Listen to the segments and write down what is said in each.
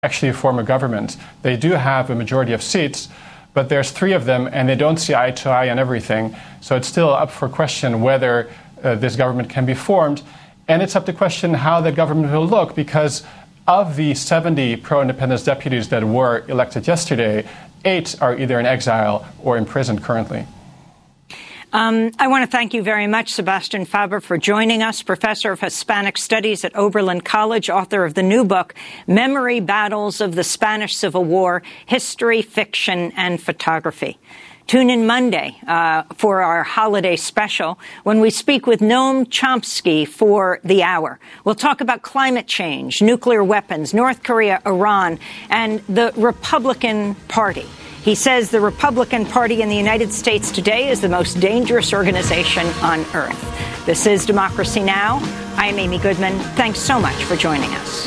actually form a government. They do have a majority of seats, but there's 3 of them, and they don't see eye to eye on everything. So it's still up for question whether this government can be formed. And it's up to question how the government will look, because of the 70 pro-independence deputies that were elected yesterday, 8 are either in exile or in prison currently. I want to thank you very much, Sebastian Faber, for joining us, professor of Hispanic Studies at Oberlin College, author of the new book, Memory Battles of the Spanish Civil War, History, Fiction, and Photography. Tune in Monday for our holiday special when we speak with Noam Chomsky for The Hour. We'll talk about climate change, nuclear weapons, North Korea, Iran, and the Republican Party. He says the Republican Party in the United States today is the most dangerous organization on earth. This is Democracy Now! I'm Amy Goodman. Thanks so much for joining us.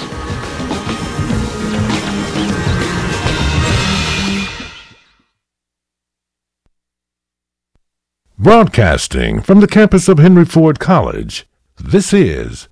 Broadcasting from the campus of Henry Ford College, this is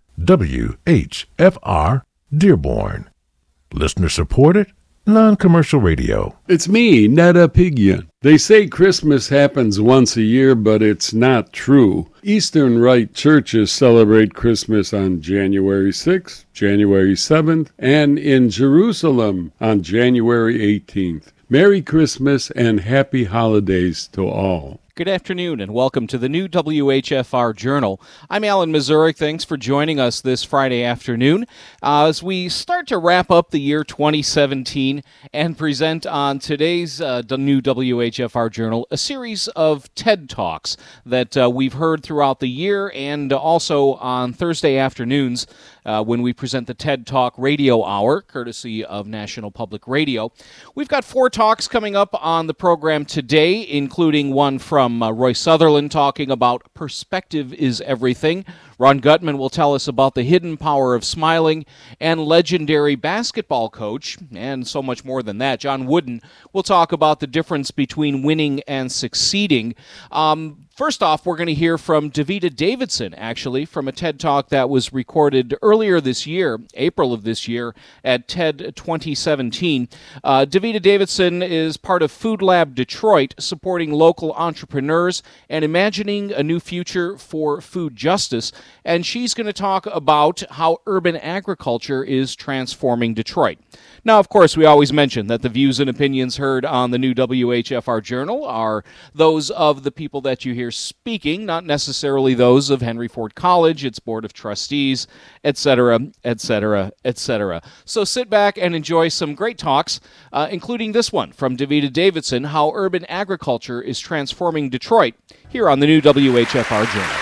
WHFR Dearborn. Listener-supported, non-commercial radio. It's me, Netta Piggian. They say Christmas happens once a year, but it's not true. Eastern Rite churches celebrate Christmas on January 6th, January 7th, and in Jerusalem on January 18th. Merry Christmas and happy holidays to all. Good afternoon and welcome to the new WHFR Journal. I'm Alan Mazurek. Thanks for joining us this Friday afternoon as we start to wrap up the year 2017 and present on today's new WHFR Journal a series of TED Talks that we've heard throughout the year and also on Thursday afternoons when we present the TED Talk Radio Hour, courtesy of National Public Radio. We've got 4 talks coming up on the program today, including one from Roy Sutherland talking about perspective is everything. Ron Gutman will tell us about the hidden power of smiling, and legendary basketball coach, and so much more than that, John Wooden, will talk about the difference between winning and succeeding. First off, we're going to hear from Davida Davidson, actually, from a TED Talk that was recorded earlier this year, April of this year, at TED 2017. Davida Davidson is part of Food Lab Detroit, supporting local entrepreneurs and imagining a new future for food justice. And she's going to talk about how urban agriculture is transforming Detroit. Now, of course, we always mention that the views and opinions heard on the new WHFR Journal are those of the people that you hear speaking, not necessarily those of Henry Ford College, its Board of Trustees, etc., etc., etc. So sit back and enjoy some great talks, including this one from Davida Davidson, How Urban Agriculture is Transforming Detroit, here on the new WHFR Journal.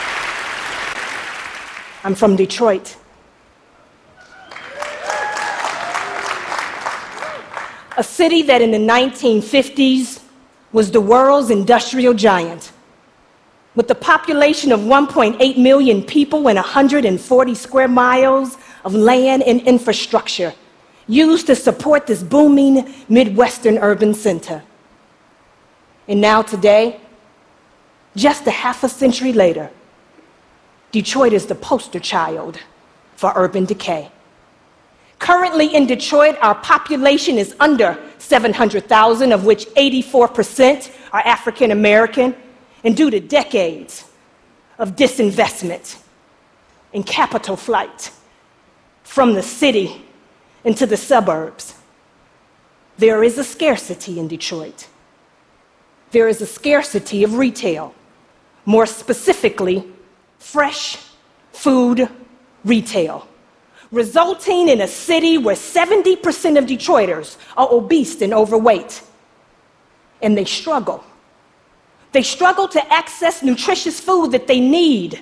I'm from Detroit. A city that in the 1950s was the world's industrial giant. With a population of 1.8 million people and 140 square miles of land and infrastructure used to support this booming Midwestern urban center. And now today, just a half a century later, Detroit is the poster child for urban decay. Currently in Detroit, our population is under 700,000, of which 84% are African American, and due to decades of disinvestment and capital flight from the city into the suburbs, there is a scarcity in Detroit. There is a scarcity of retail, more specifically, fresh food retail, resulting in a city where 70% of Detroiters are obese and overweight. And they struggle. They struggle to access nutritious food that they need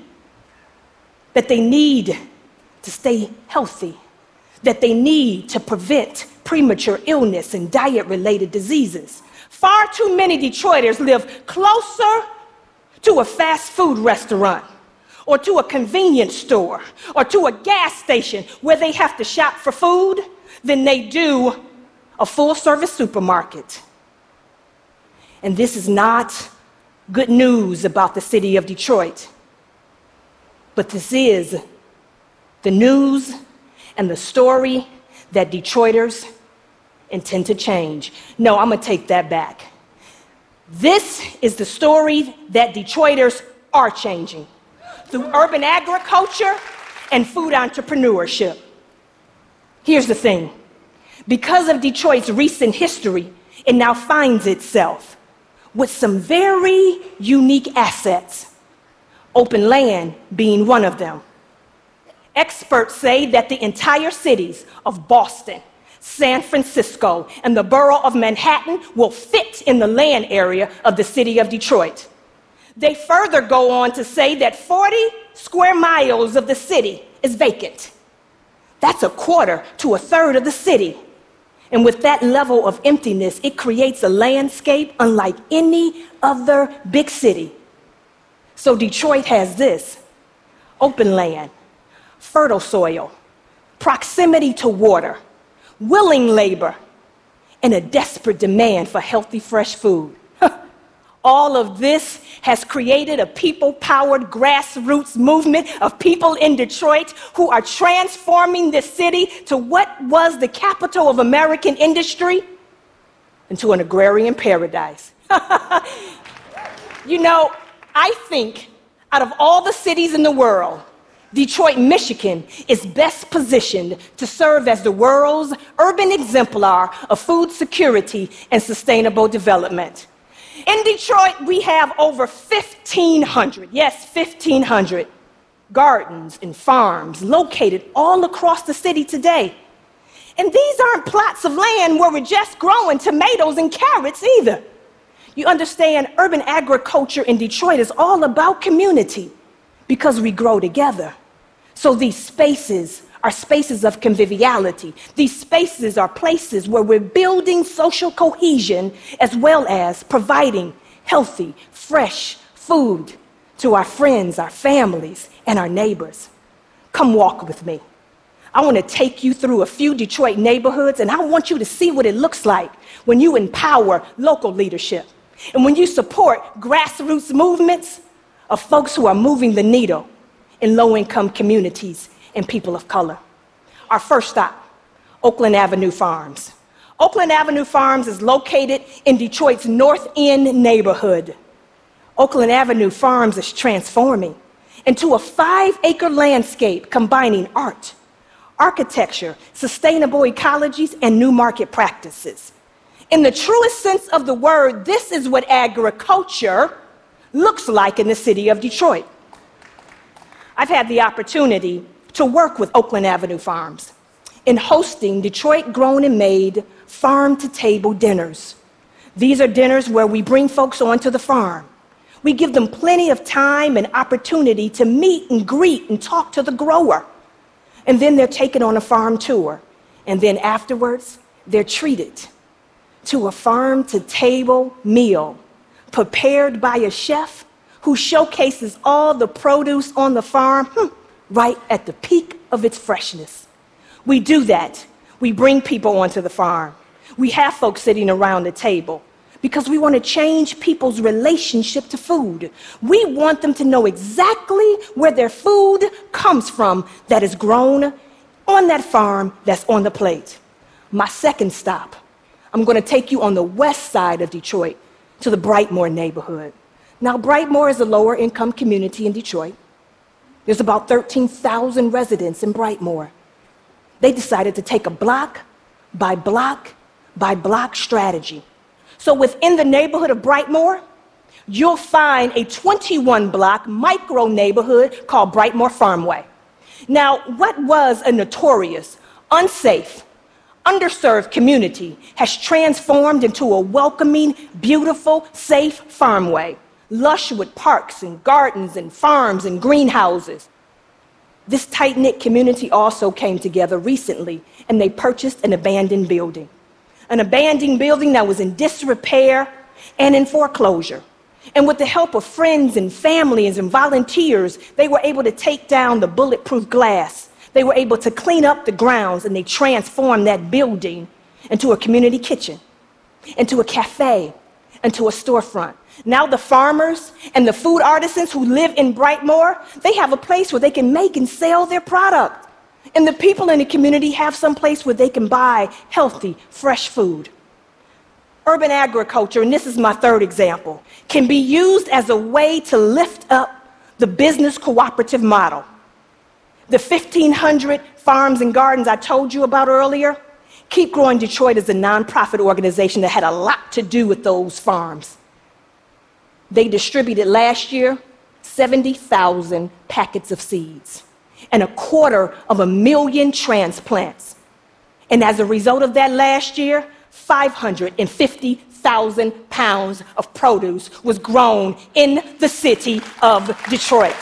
to stay healthy, that they need to prevent premature illness and diet-related diseases. Far too many Detroiters live closer to a fast food restaurant, or to a convenience store, or to a gas station where they have to shop for food than they do a full-service supermarket. And this is not good news about the city of Detroit, but this is the news and the story that Detroiters intend to change. No, I'm going to take that back. This is the story that Detroiters are changing through urban agriculture and food entrepreneurship. Here's the thing. Because of Detroit's recent history, it now finds itself with some very unique assets, open land being one of them. Experts say that the entire cities of Boston, San Francisco, and the borough of Manhattan will fit in the land area of the city of Detroit. They further go on to say that 40 square miles of the city is vacant. That's a quarter to a third of the city. And with that level of emptiness, it creates a landscape unlike any other big city. So Detroit has this: open land, fertile soil, proximity to water, willing labor, and a desperate demand for healthy, fresh food. All of this has created a people-powered grassroots movement of people in Detroit who are transforming this city to what was the capital of American industry into an agrarian paradise. You know, I think out of all the cities in the world, Detroit, Michigan is best positioned to serve as the world's urban exemplar of food security and sustainable development. In Detroit, we have over 1,500, yes, 1,500 gardens and farms located all across the city today. And these aren't plots of land where we're just growing tomatoes and carrots either. You understand, urban agriculture in Detroit is all about community because we grow together. So these spaces are spaces of conviviality. These spaces are places where we're building social cohesion as well as providing healthy, fresh food to our friends, our families, and our neighbors. Come walk with me. I want to take you through a few Detroit neighborhoods, and I want you to see what it looks like when you empower local leadership and when you support grassroots movements of folks who are moving the needle in low-income communities and people of color. Our first stop, Oakland Avenue Farms. Oakland Avenue Farms is located in Detroit's North End neighborhood. Oakland Avenue Farms is transforming into a 5-acre landscape combining art, architecture, sustainable ecologies, and new market practices. In the truest sense of the word, this is what agriculture looks like in the city of Detroit. I've had the opportunity to work with Oakland Avenue Farms in hosting Detroit Grown and Made farm-to-table dinners. These are dinners where we bring folks onto the farm. We give them plenty of time and opportunity to meet and greet and talk to the grower. And then they're taken on a farm tour. And then afterwards, they're treated to a farm-to-table meal prepared by a chef who showcases all the produce on the farm right at the peak of its freshness. We do that. We bring people onto the farm. We have folks sitting around the table because we want to change people's relationship to food. We want them to know exactly where their food comes from that is grown on that farm that's on the plate. My second stop, I'm going to take you on the west side of Detroit to the Brightmoor neighborhood. Now, Brightmoor is a lower-income community in Detroit. There's about 13,000 residents in Brightmoor. They decided to take a block by block by block strategy. So within the neighborhood of Brightmoor, you'll find a 21-block micro neighborhood called Brightmoor Farmway. Now, what was a notorious, unsafe, underserved community has transformed into a welcoming, beautiful, safe farmway, lush with parks and gardens and farms and greenhouses. This tight-knit community also came together recently, and they purchased an abandoned building that was in disrepair and in foreclosure. And with the help of friends and families and volunteers, they were able to take down the bulletproof glass. They were able to clean up the grounds, and they transformed that building into a community kitchen, into a cafe, into a storefront. Now the farmers and the food artisans who live in Brightmoor, they have a place where they can make and sell their product. And the people in the community have some place where they can buy healthy, fresh food. Urban agriculture, and this is my third example, can be used as a way to lift up the business cooperative model. The 1,500 farms and gardens I told you about earlier, Keep Growing Detroit is a nonprofit organization that had a lot to do with those farms. They distributed last year 70,000 packets of seeds and 250,000 transplants. And as a result of that last year, 550,000 pounds of produce was grown in the city of Detroit.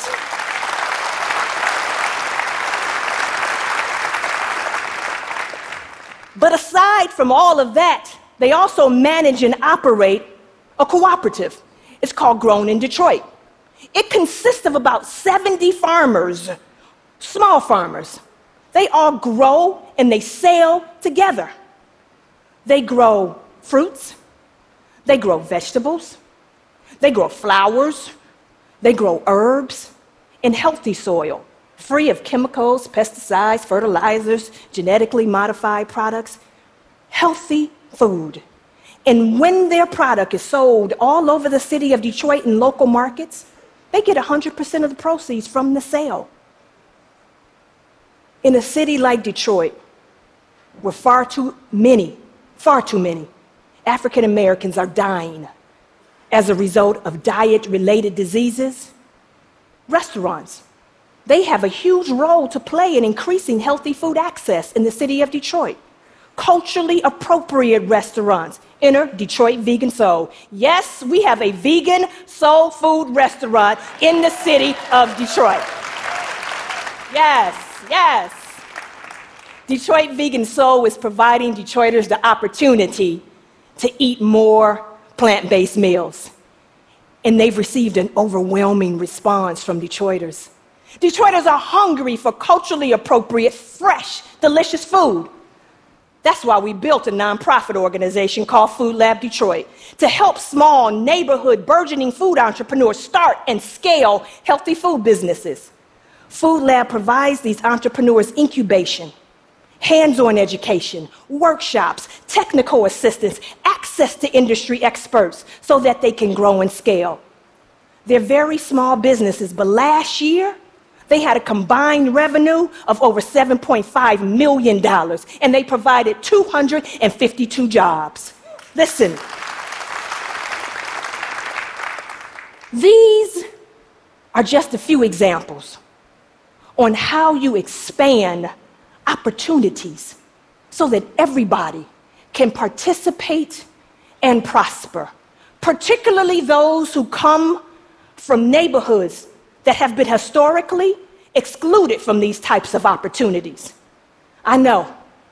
But aside from all of that, they also manage and operate a cooperative. It's called Grown in Detroit. It consists of about 70 farmers, small farmers. They all grow and they sell together. They grow fruits, they grow vegetables, they grow flowers, they grow herbs in healthy soil, free of chemicals, pesticides, fertilizers, genetically modified products, healthy food. And when their product is sold all over the city of Detroit in local markets, they get 100% of the proceeds from the sale. In a city like Detroit, where far too many African Americans are dying as a result of diet-related diseases, restaurants, they have a huge role to play in increasing healthy food access in the city of Detroit. Culturally appropriate restaurants. Enter Detroit Vegan Soul. Yes, we have a vegan soul food restaurant in the city of Detroit. Yes. Detroit Vegan Soul is providing Detroiters the opportunity to eat more plant-based meals. And they've received an overwhelming response from Detroiters. Detroiters are hungry for culturally appropriate, fresh, delicious food. That's why we built a nonprofit organization called Food Lab Detroit to help small neighborhood burgeoning food entrepreneurs start and scale healthy food businesses. Food Lab provides these entrepreneurs incubation, hands-on education, workshops, technical assistance, access to industry experts so that they can grow and scale. They're very small businesses, but last year, they had a combined revenue of over $7.5 million, and they provided 252 jobs. Listen, these are just a few examples on how you expand opportunities so that everybody can participate and prosper, particularly those who come from neighborhoods that have been historically excluded from these types of opportunities. I know.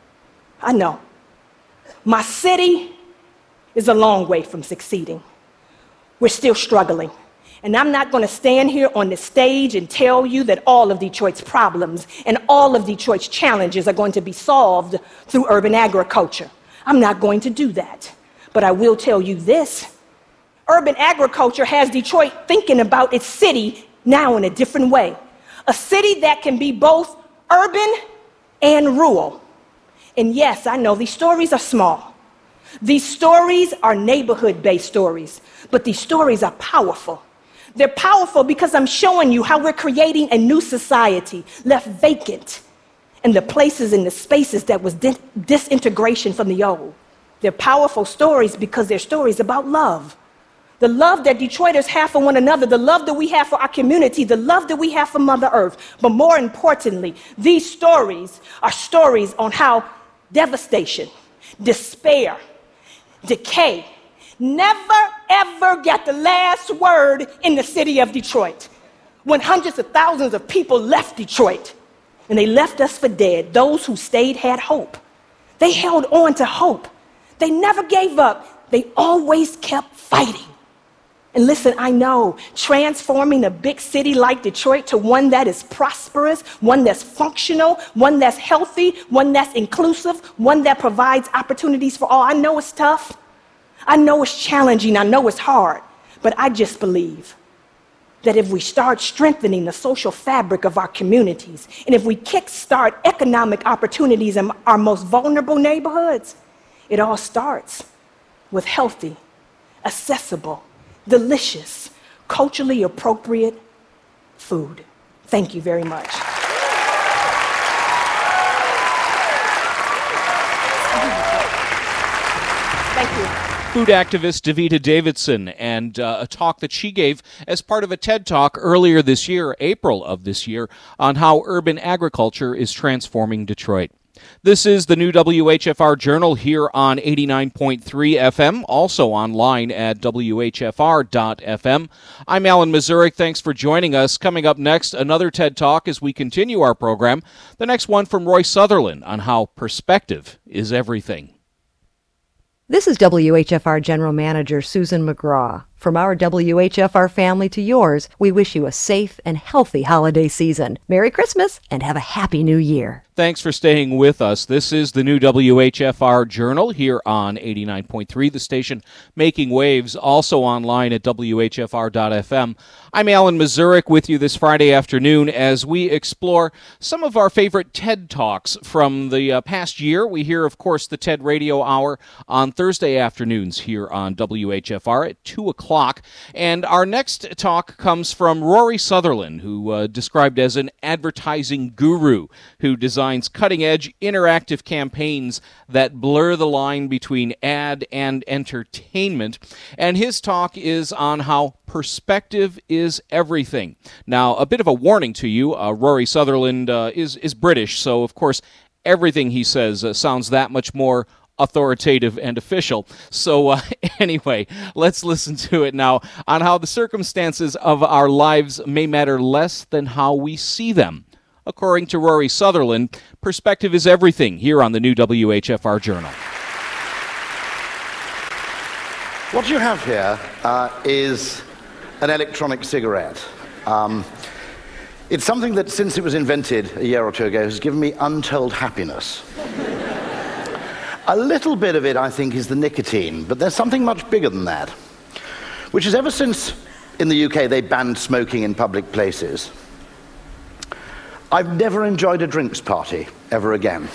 My city is a long way from succeeding. We're still struggling. And I'm not going to stand here on the stage and tell you that all of Detroit's problems and all of Detroit's challenges are going to be solved through urban agriculture. I'm not going to do that. But I will tell you this. Urban agriculture has Detroit thinking about its city now in a different way. A city that can be both urban and rural. And yes, I know these stories are small. These stories are neighborhood-based stories, but these stories are powerful. They're powerful because I'm showing you how we're creating a new society left vacant in the places and the spaces that was disintegration from the old. They're powerful stories because they're stories about love. The love that Detroiters have for one another, the love that we have for our community, the love that we have for Mother Earth. But more importantly, these stories are stories on how devastation, despair, decay never ever got the last word in the city of Detroit. When hundreds of thousands of people left Detroit, and they left us for dead, those who stayed had hope. They held on to hope. They never gave up. They always kept fighting. And listen, I know transforming a big city like Detroit to one that is prosperous, one that's functional, one that's healthy, one that's inclusive, one that provides opportunities for all. I know it's tough. I know it's challenging. I know it's hard. But I just believe that if we start strengthening the social fabric of our communities, and if we kickstart economic opportunities in our most vulnerable neighborhoods, it all starts with healthy, accessible, delicious, culturally appropriate food. Thank you very much. Thank you. Food activist Davita Davidson, and a talk that she gave as part of a TED Talk earlier this year, April of this year, on how urban agriculture is transforming Detroit. This is the new WHFR Journal here on 89.3 FM, also online at WHFR.FM. I'm Alan Mazurek. Thanks for joining us. Coming up next, another TED Talk as we continue our program. The next one from Roy Sutherland on how perspective is everything. This is WHFR General Manager Susan McGraw. From our WHFR family to yours, we wish you a safe and healthy holiday season. Merry Christmas and have a Happy New Year. Thanks for staying with us. This is the new WHFR Journal here on 89.3, the station making waves, also online at WHFR.FM. I'm Alan Mazurek with you this Friday afternoon as we explore some of our favorite TED Talks from the past year. We hear, of course, the TED Radio Hour on Thursday afternoons here on WHFR at 2 o'clock. And our next talk comes from Rory Sutherland, who described as an advertising guru who designs cutting-edge interactive campaigns that blur the line between ad and entertainment. And his talk is on how perspective is everything. Now, a bit of a warning to you, Rory Sutherland is British, so of course everything he says sounds that much more authoritative and official. So anyway, let's listen to it now on how the circumstances of our lives may matter less than how we see them. According to Rory Sutherland, perspective is everything here on the new WHFR Journal. What you have here is an electronic cigarette. It's something that, since it was invented a year or two ago, has given me untold happiness. A little bit of it, I think, is the nicotine, but there's something much bigger than that, which is ever since in the UK they banned smoking in public places, I've never enjoyed a drinks party ever again.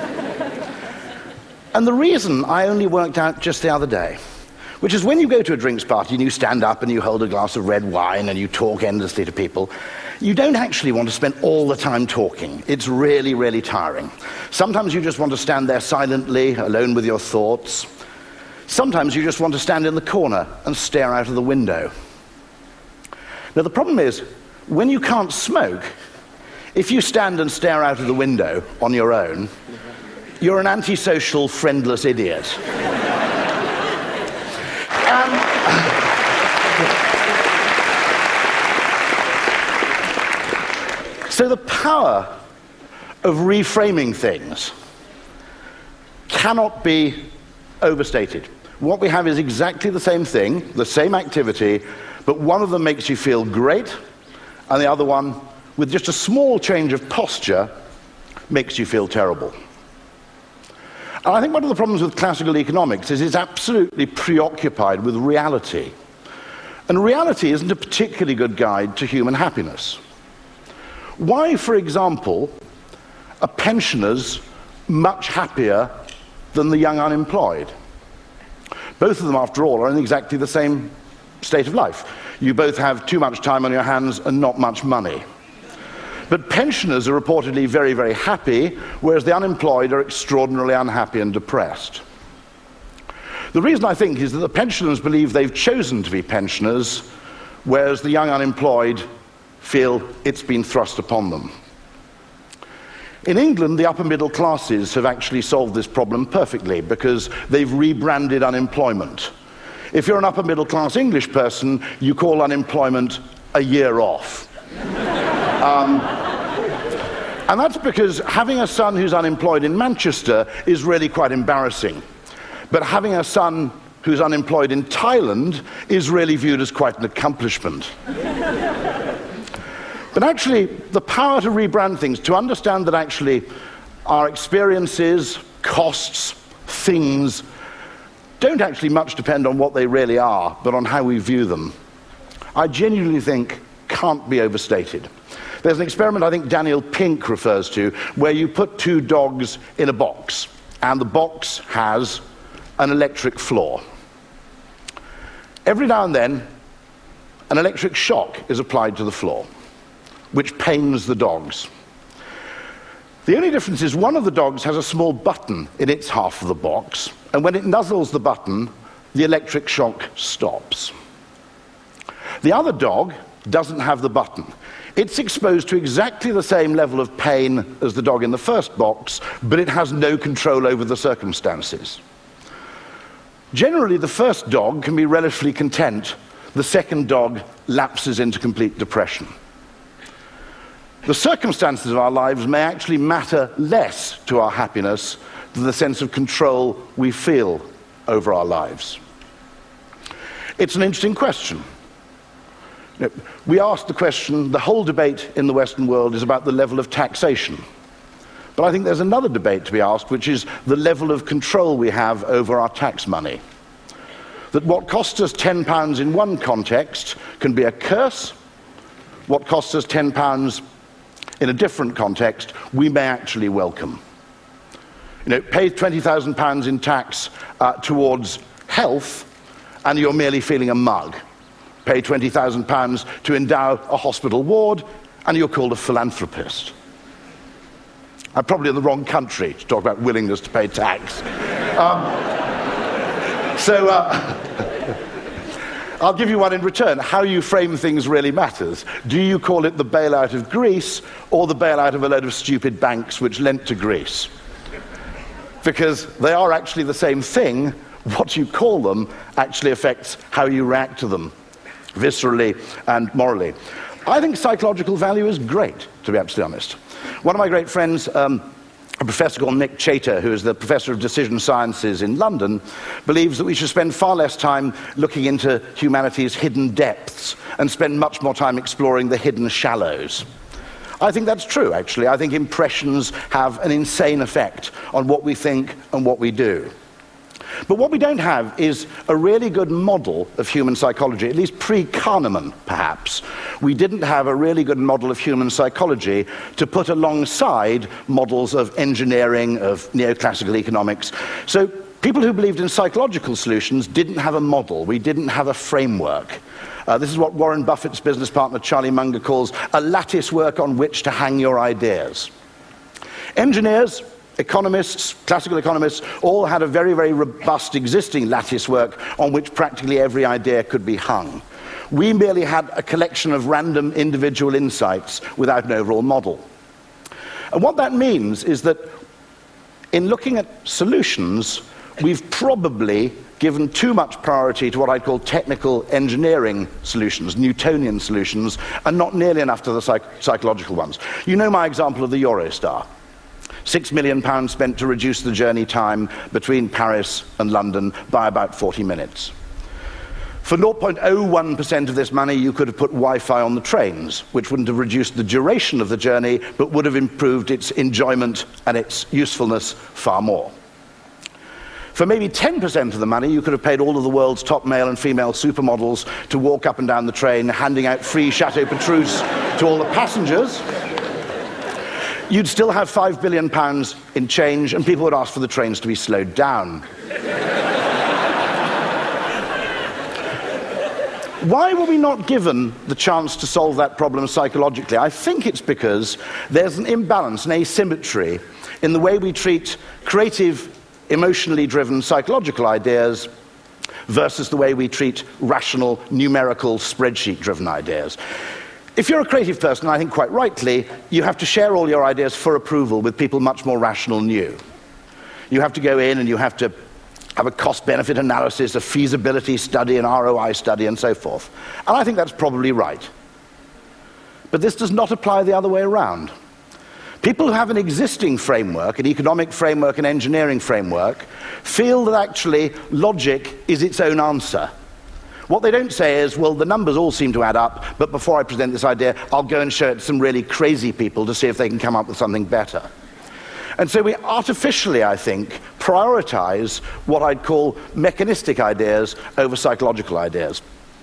And the reason I only worked out just the other day, which is when you go to a drinks party and you stand up and you hold a glass of red wine and you talk endlessly to people, you don't actually want to spend all the time talking. It's really, really tiring. Sometimes you just want to stand there silently, alone with your thoughts. Sometimes you just want to stand in the corner and stare out of the window. Now, the problem is, when you can't smoke, if you stand and stare out of the window on your own, you're an antisocial, friendless idiot. So the power of reframing things cannot be overstated. What we have is exactly the same thing, the same activity, but one of them makes you feel great, and the other one, with just a small change of posture, makes you feel terrible. And I think one of the problems with classical economics is it's absolutely preoccupied with reality. And reality isn't a particularly good guide to human happiness. Why, for example, are pensioners much happier than the young unemployed? Both of them, after all, are in exactly the same state of life. You both have too much time on your hands and not much money. But pensioners are reportedly very, very happy, whereas the unemployed are extraordinarily unhappy and depressed. The reason, I think, is that the pensioners believe they've chosen to be pensioners, whereas the young unemployed feel it's been thrust upon them. In England, the upper middle classes have actually solved this problem perfectly because they've rebranded unemployment. If you're an upper middle class English person, you call unemployment a year off. And that's because having a son who's unemployed in Manchester is really quite embarrassing. But having a son who's unemployed in Thailand is really viewed as quite an accomplishment. But actually, the power to rebrand things, to understand that actually our experiences, costs, things, don't actually much depend on what they really are, but on how we view them. I genuinely think can't be overstated. There's an experiment I think Daniel Pink refers to, where you put two dogs in a box, and the box has an electric floor. Every now and then, an electric shock is applied to the floor, which pains the dogs. The only difference is one of the dogs has a small button in its half of the box, and when it nuzzles the button, the electric shock stops. The other dog doesn't have the button. It's exposed to exactly the same level of pain as the dog in the first box, but it has no control over the circumstances. Generally, the first dog can be relatively content. The second dog lapses into complete depression. The circumstances of our lives may actually matter less to our happiness than the sense of control we feel over our lives. It's an interesting question. We asked the question, the whole debate in the Western world is about the level of taxation. But I think there's another debate to be asked, which is the level of control we have over our tax money. That what costs us £10 in one context can be a curse. What costs us £10 in a different context, we may actually welcome. Pay £20,000 in tax towards health, and you're merely feeling a mug. Pay £20,000 to endow a hospital ward, and you're called a philanthropist. I'm probably in the wrong country to talk about willingness to pay tax. I'll give you one in return. How you frame things really matters. Do you call it the bailout of Greece or the bailout of a load of stupid banks which lent to Greece? Because they are actually the same thing. What you call them actually affects how you react to them, viscerally and morally. I think psychological value is great, to be absolutely honest. One of my great friends, a professor called Nick Chater, who is the professor of decision sciences in London, believes that we should spend far less time looking into humanity's hidden depths and spend much more time exploring the hidden shallows. I think that's true, actually. I think impressions have an insane effect on what we think and what we do. But what we don't have is a really good model of human psychology, at least pre-Kahneman, perhaps. We didn't have a really good model of human psychology to put alongside models of engineering, of neoclassical economics. So people who believed in psychological solutions didn't have a model. We didn't have a framework. This is what Warren Buffett's business partner, Charlie Munger, calls a lattice work on which to hang your ideas. Engineers, economists, classical economists, all had a very, very robust existing lattice work on which practically every idea could be hung. We merely had a collection of random individual insights without an overall model. And what that means is that in looking at solutions, we've probably given too much priority to what I'd call technical engineering solutions, Newtonian solutions, and not nearly enough to the psychological ones. You know my example of the Eurostar. £6 million spent to reduce the journey time between Paris and London by about 40 minutes. For 0.01% of this money, you could have put Wi-Fi on the trains, which wouldn't have reduced the duration of the journey, but would have improved its enjoyment and its usefulness far more. For maybe 10% of the money, you could have paid all of the world's top male and female supermodels to walk up and down the train, handing out free Chateau Petrus to all the passengers. You'd still have £5 billion in change, and people would ask for the trains to be slowed down. Why were we not given the chance to solve that problem psychologically? I think it's because there's an imbalance, an asymmetry, in the way we treat creative, emotionally driven psychological ideas versus the way we treat rational, numerical, spreadsheet-driven ideas. If you're a creative person, I think quite rightly, you have to share all your ideas for approval with people much more rational than you. You have to go in and you have to have a cost-benefit analysis, a feasibility study, an ROI study, and so forth. And I think that's probably right. But this does not apply the other way around. People who have an existing framework, an economic framework, an engineering framework, feel that actually logic is its own answer. What they don't say is, well, the numbers all seem to add up, but before I present this idea, I'll go and show it to some really crazy people to see if they can come up with something better. And so we artificially, I think, prioritize what I'd call mechanistic ideas over psychological ideas.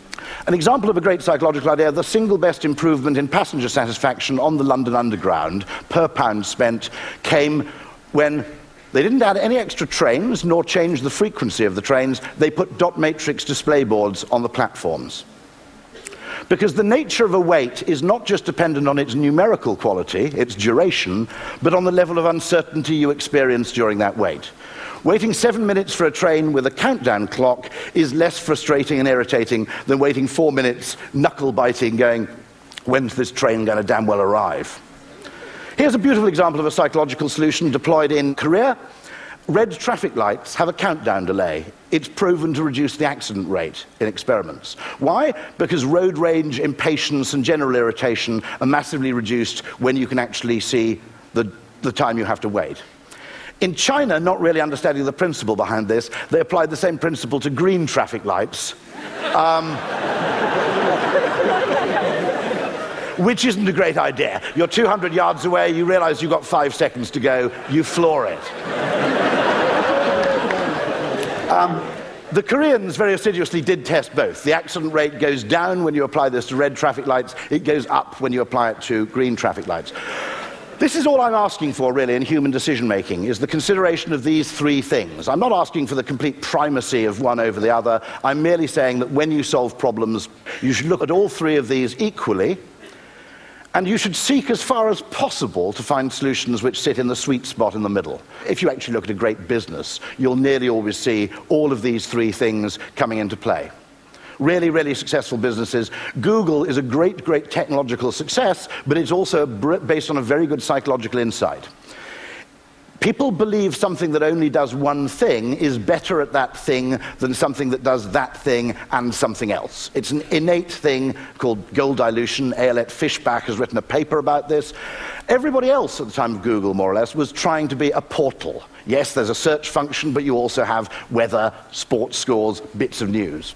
An example of a great psychological idea, the single best improvement in passenger satisfaction on the London Underground per pound spent came when they didn't add any extra trains nor change the frequency of the trains. They put dot matrix display boards on the platforms. Because the nature of a wait is not just dependent on its numerical quality, its duration, but on the level of uncertainty you experience during that wait. Waiting 7 minutes for a train with a countdown clock is less frustrating and irritating than waiting 4 minutes, knuckle-biting, going, when's this train going to damn well arrive? Here's a beautiful example of a psychological solution deployed in Korea. Red traffic lights have a countdown delay. It's proven to reduce the accident rate in experiments. Why? Because road rage, impatience, and general irritation are massively reduced when you can actually see the time you have to wait. In China, not really understanding the principle behind this, they applied the same principle to green traffic lights, which isn't a great idea. You're 200 yards away, you realize you've got 5 seconds to go, you floor it. The Koreans very assiduously did test both. The accident rate goes down when you apply this to red traffic lights, it goes up when you apply it to green traffic lights. This is all I'm asking for, really, in human decision-making, is the consideration of these three things. I'm not asking for the complete primacy of one over the other. I'm merely saying that when you solve problems, you should look at all three of these equally, and you should seek as far as possible to find solutions which sit in the sweet spot in the middle. If you actually look at a great business, you'll nearly always see all of these three things coming into play. Really, really successful businesses. Google is a great, great technological success, but it's also based on a very good psychological insight. People believe something that only does one thing is better at that thing than something that does that thing and something else. It's an innate thing called goal dilution. Ayelet Fishbach has written a paper about this. Everybody else at the time of Google, more or less, was trying to be a portal. Yes, there's a search function, but you also have weather, sports scores, bits of news.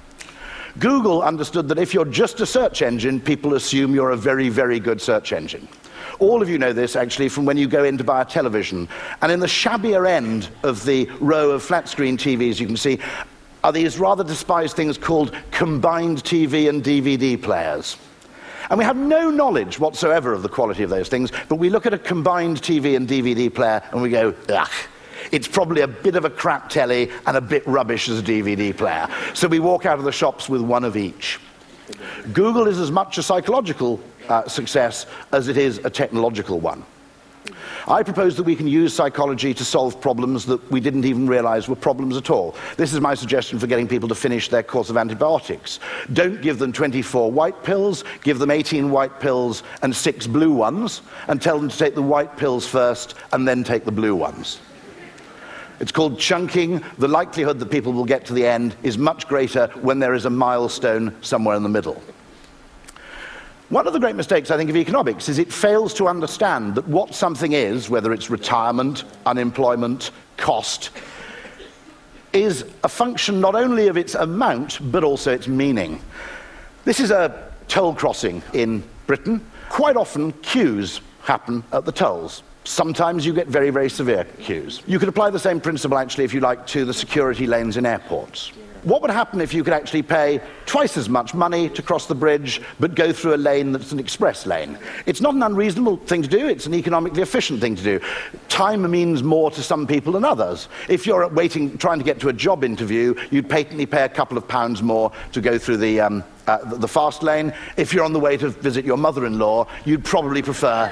Google understood that if you're just a search engine, people assume you're a very, very good search engine. All of you know this, actually, from when you go in to buy a television. And in the shabbier end of the row of flat-screen TVs, you can see, are these rather despised things called combined TV and DVD players. And we have no knowledge whatsoever of the quality of those things, but we look at a combined TV and DVD player and we go, ugh. It's probably a bit of a crap telly and a bit rubbish as a DVD player. So we walk out of the shops with one of each. Google is as much a psychological success as it is a technological one. I propose that we can use psychology to solve problems that we didn't even realize were problems at all. This is my suggestion for getting people to finish their course of antibiotics. Don't give them 24 white pills, give them 18 white pills and 6 blue ones, and tell them to take the white pills first and then take the blue ones. It's called chunking. The likelihood that people will get to the end is much greater when there is a milestone somewhere in the middle. One of the great mistakes, I think, of economics is it fails to understand that what something is, whether it's retirement, unemployment, cost, is a function not only of its amount, but also its meaning. This is a toll crossing in Britain. Quite often, queues happen at the tolls. Sometimes you get very, very severe queues. You could apply the same principle, actually, if you like, to the security lanes in airports. What would happen if you could actually pay twice as much money to cross the bridge, but go through a lane that's an express lane? It's not an unreasonable thing to do, it's an economically efficient thing to do. Time means more to some people than others. If you're trying to get to a job interview, you'd patently pay a couple of pounds more to go through the fast lane. If you're on the way to visit your mother-in-law, you'd probably prefer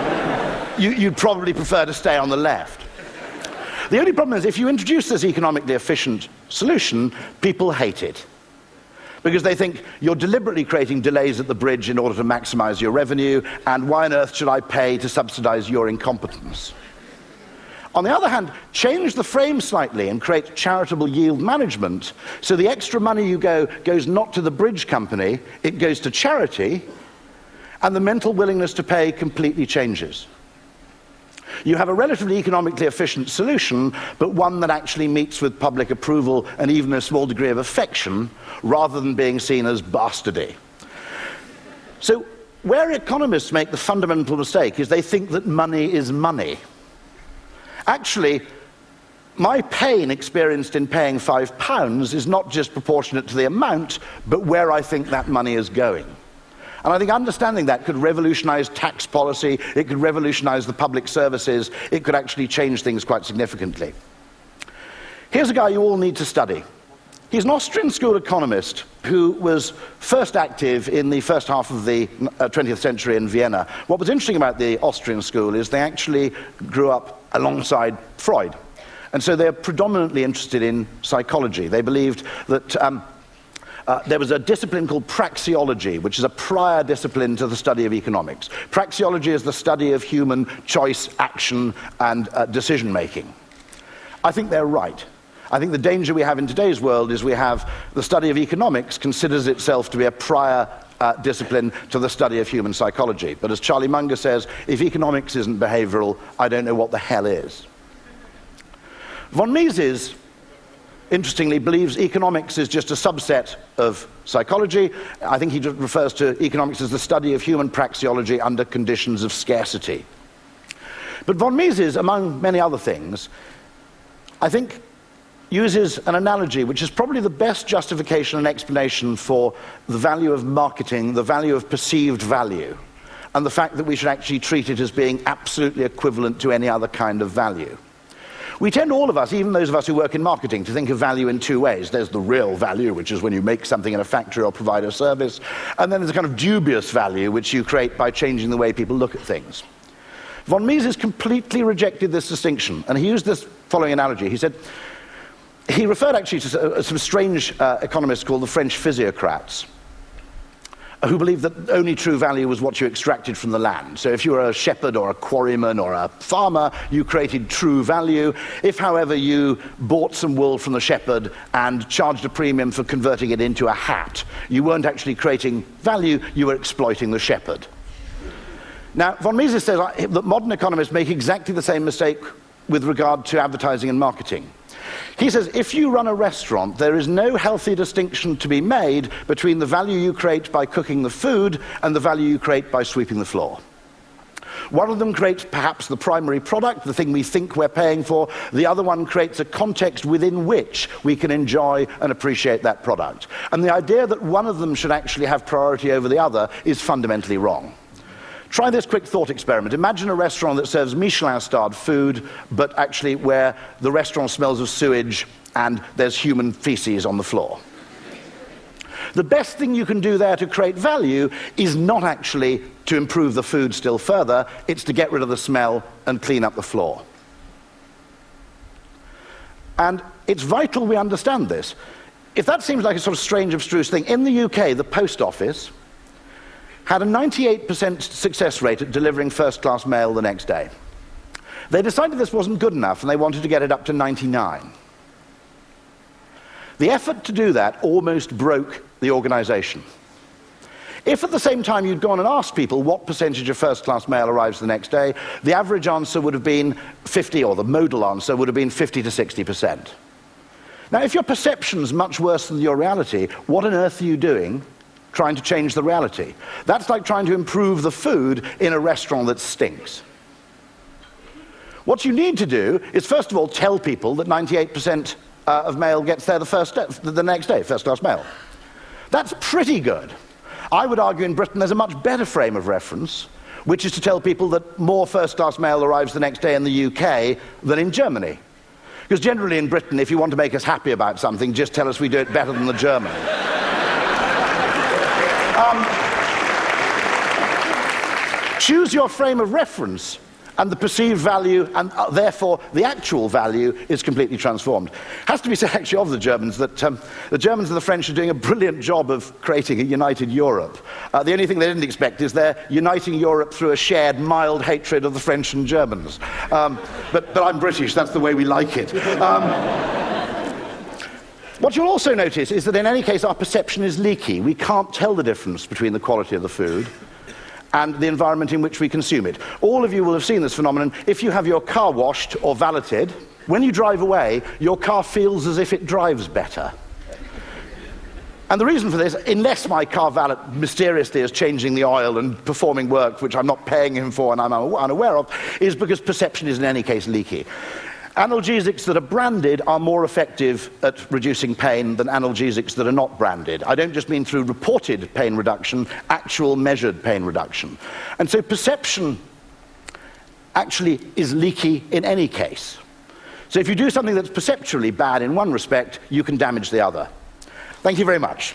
to stay on the left. The only problem is if you introduce this economically efficient solution, people hate it. Because they think you're deliberately creating delays at the bridge in order to maximize your revenue, and why on earth should I pay to subsidize your incompetence? On the other hand, change the frame slightly and create charitable yield management, so the extra money you goes not to the bridge company, it goes to charity, and the mental willingness to pay completely changes. You have a relatively economically efficient solution, but one that actually meets with public approval and even a small degree of affection, rather than being seen as bastardy. So, where economists make the fundamental mistake is they think that money is money. Actually, my pain experienced in paying £5 is not just proportionate to the amount, but where I think that money is going. And I think understanding that could revolutionize tax policy, it could revolutionize the public services, it could actually change things quite significantly. Here's a guy you all need to study. He's an Austrian school economist who was first active in the first half of the 20th century in Vienna. What was interesting about the Austrian school is they actually grew up alongside Freud. And so they're predominantly interested in psychology. They believed that there was a discipline called praxeology, which is a prior discipline to the study of economics. Praxeology is the study of human choice, action, and decision-making. I think they're right. I think the danger we have in today's world is we have the study of economics considers itself to be a prior discipline to the study of human psychology. But as Charlie Munger says, if economics isn't behavioral, I don't know what the hell is. Von Mises, interestingly, believes economics is just a subset of psychology. I think he refers to economics as the study of human praxeology under conditions of scarcity. But von Mises, among many other things, I think uses an analogy which is probably the best justification and explanation for the value of marketing, the value of perceived value, and the fact that we should actually treat it as being absolutely equivalent to any other kind of value. We tend, all of us, even those of us who work in marketing, to think of value in two ways. There's the real value, which is when you make something in a factory or provide a service, and then there's a kind of dubious value, which you create by changing the way people look at things. Von Mises completely rejected this distinction, and he used this following analogy. He said, he referred actually to some strange economists called the French physiocrats, who believed that only true value was what you extracted from the land. So if you were a shepherd or a quarryman or a farmer, you created true value. If, however, you bought some wool from the shepherd and charged a premium for converting it into a hat, you weren't actually creating value, you were exploiting the shepherd. Now, von Mises says that modern economists make exactly the same mistake with regard to advertising and marketing. He says, if you run a restaurant, there is no healthy distinction to be made between the value you create by cooking the food and the value you create by sweeping the floor. One of them creates perhaps the primary product, the thing we think we're paying for. The other one creates a context within which we can enjoy and appreciate that product. And the idea that one of them should actually have priority over the other is fundamentally wrong. Try this quick thought experiment. Imagine a restaurant that serves Michelin-starred food, but actually where the restaurant smells of sewage and there's human feces on the floor. The best thing you can do there to create value is not actually to improve the food still further, it's to get rid of the smell and clean up the floor. And it's vital we understand this. If that seems like a sort of strange, abstruse thing, in the UK, the post office had a 98% success rate at delivering first-class mail the next day. They decided this wasn't good enough, and they wanted to get it up to 99. The effort to do that almost broke the organization. If at the same time you'd gone and asked people what percentage of first-class mail arrives the next day, the average answer would have been 50, or the modal answer would have been 50 to 60%. Now, if your perception's much worse than your reality, what on earth are you doing trying to change the reality? That's like trying to improve the food in a restaurant that stinks. What you need to do is, first of all, tell people that 98% of mail gets there the next day, first-class mail. That's pretty good. I would argue in Britain there's a much better frame of reference, which is to tell people that more first-class mail arrives the next day in the UK than in Germany. Because generally in Britain, if you want to make us happy about something, just tell us we do it better than the German. Choose your frame of reference, and the perceived value, and therefore the actual value, is completely transformed. Has to be said, actually, of the Germans, that the Germans and the French are doing a brilliant job of creating a united Europe. The only thing they didn't expect is they're uniting Europe through a shared mild hatred of the French and Germans. But I'm British, that's the way we like it. What you'll also notice is that in any case our perception is leaky. We can't tell the difference between the quality of the food and the environment in which we consume it. All of you will have seen this phenomenon. If you have your car washed or valeted, when you drive away, your car feels as if it drives better. And the reason for this, unless my car valet mysteriously is changing the oil and performing work which I'm not paying him for and I'm unaware of, is because perception is in any case leaky. Analgesics that are branded are more effective at reducing pain than analgesics that are not branded. I don't just mean through reported pain reduction, actual measured pain reduction. And so perception actually is leaky in any case. So if you do something that's perceptually bad in one respect, you can damage the other. Thank you very much.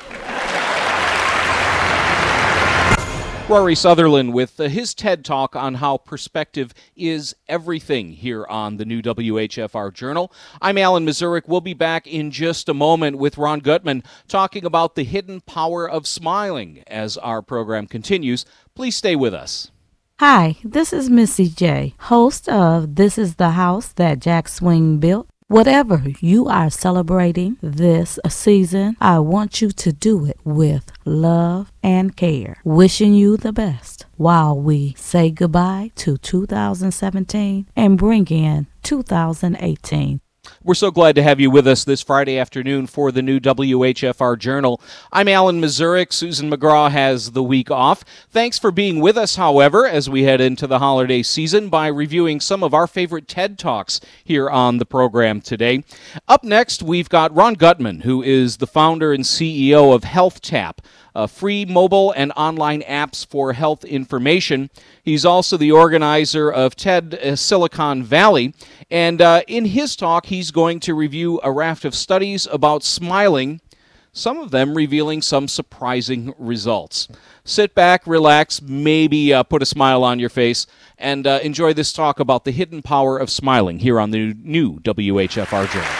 Rory Sutherland with his TED Talk on how perspective is everything here on the new WHFR Journal. I'm Alan Mazurek. We'll be back in just a moment with Ron Gutman talking about the hidden power of smiling as our program continues. Please stay with us. Hi, this is Missy J, host of This is the House That Jack Swing Built. Whatever you are celebrating this season, I want you to do it with love and care. Wishing you the best while we say goodbye to 2017 and bring in 2018. We're so glad to have you with us this Friday afternoon for the new WHFR Journal. I'm Alan Mazurek. Susan McGraw has the week off. Thanks for being with us, however, as we head into the holiday season by reviewing some of our favorite TED Talks here on the program today. Up next, we've got Ron Gutman, who is the founder and CEO of HealthTap, free mobile and online apps for health information. He's also the organizer of TED Silicon Valley. And in his talk, he's going to review a raft of studies about smiling, some of them revealing some surprising results. Sit back, relax, maybe put a smile on your face, and enjoy this talk about the hidden power of smiling here on the new WHFR Journal.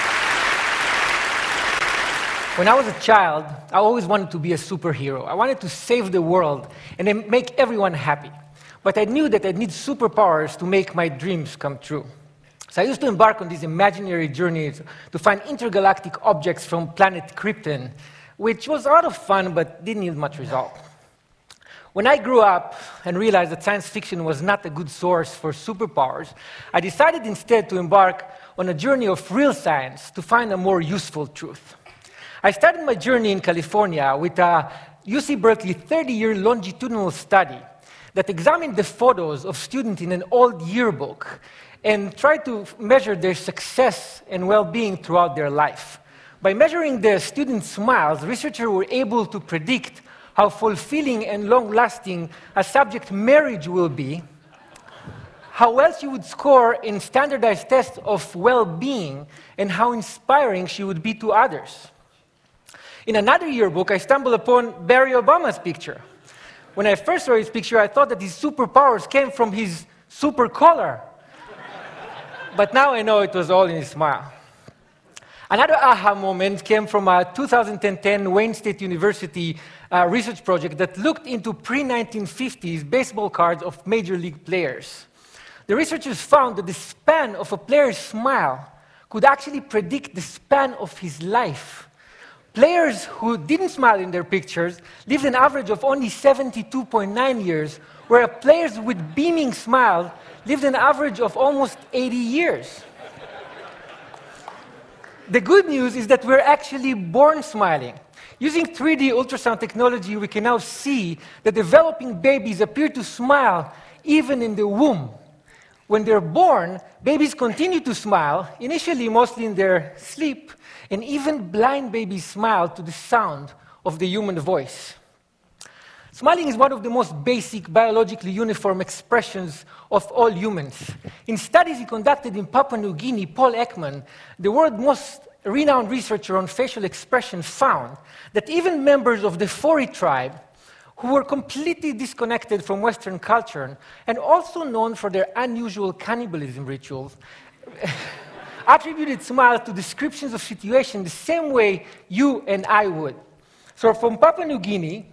When I was a child, I always wanted to be a superhero. I wanted to save the world and then make everyone happy. But I knew that I'd need superpowers to make my dreams come true. So I used to embark on these imaginary journeys to find intergalactic objects from planet Krypton, which was a lot of fun but didn't yield much result. When I grew up and realized that science fiction was not a good source for superpowers, I decided instead to embark on a journey of real science to find a more useful truth. I started my journey in California with a UC Berkeley 30-year longitudinal study that examined the photos of students in an old yearbook and tried to measure their success and well-being throughout their life. By measuring the students' smiles, researchers were able to predict how fulfilling and long-lasting a subject marriage will be, how well she would score in standardized tests of well-being, and how inspiring she would be to others. In another yearbook, I stumbled upon Barry Obama's picture. When I first saw his picture, I thought that his superpowers came from his super collar. But now I know it was all in his smile. Another aha moment came from a 2010 Wayne State University research project that looked into pre-1950s baseball cards of major league players. The researchers found that the span of a player's smile could actually predict the span of his life. Players who didn't smile in their pictures lived an average of only 72.9 years, whereas players with beaming smiles lived an average of almost 80 years. The good news is that we're actually born smiling. Using 3D ultrasound technology, we can now see that developing babies appear to smile even in the womb. When they're born, babies continue to smile, initially mostly in their sleep, and even blind babies smile to the sound of the human voice. Smiling is one of the most basic biologically uniform expressions of all humans. In studies he conducted in Papua New Guinea, Paul Ekman, the world's most renowned researcher on facial expression, found that even members of the Fori tribe, who were completely disconnected from Western culture and also known for their unusual cannibalism rituals, attributed smiles to descriptions of situations the same way you and I would. So from Papua New Guinea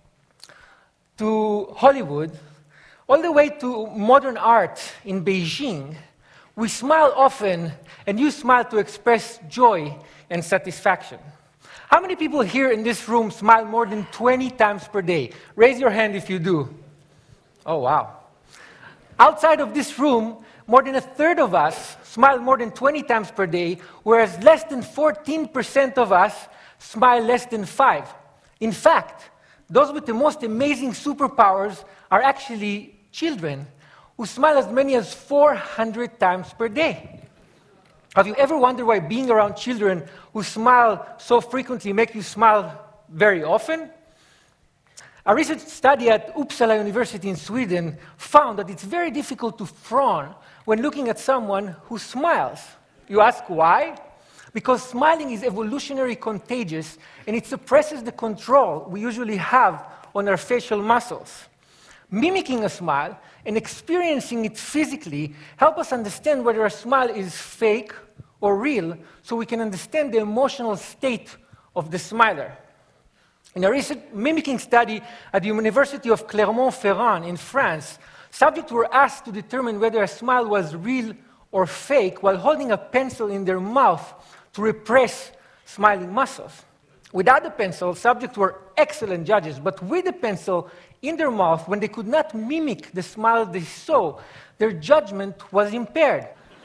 to Hollywood, all the way to modern art in Beijing, we smile often and use smile to express joy and satisfaction. How many people here in this room smile more than 20 times per day? Raise your hand if you do. Oh, wow. Outside of this room, more than a third of us smile more than 20 times per day, whereas less than 14% of us smile less than 5. In fact, those with the most amazing superpowers are actually children who smile as many as 400 times per day. Have you ever wondered why being around children who smile so frequently make you smile very often? A recent study at Uppsala University in Sweden found that it's very difficult to frown when looking at someone who smiles. You ask why? Because smiling is evolutionarily contagious and it suppresses the control we usually have on our facial muscles. Mimicking a smile and experiencing it physically help us understand whether a smile is fake or real, so we can understand the emotional state of the smiler. In a recent mimicking study at the University of Clermont-Ferrand in France, subjects were asked to determine whether a smile was real or fake while holding a pencil in their mouth to repress smiling muscles. Without the pencil, subjects were excellent judges, but with the pencil in their mouth, when they could not mimic the smile they saw, their judgment was impaired.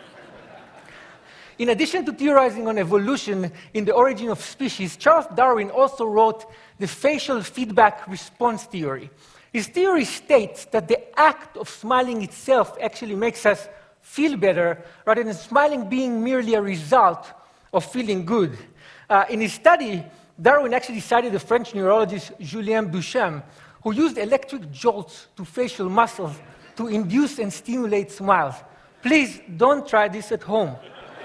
In addition to theorizing on evolution in the origin of species, Charles Darwin also wrote the facial feedback response theory. His theory states that the act of smiling itself actually makes us feel better, rather than smiling being merely a result of feeling good. In his study, Darwin actually cited the French neurologist Julien Duchamp, who used electric jolts to facial muscles to induce and stimulate smiles. Please don't try this at home.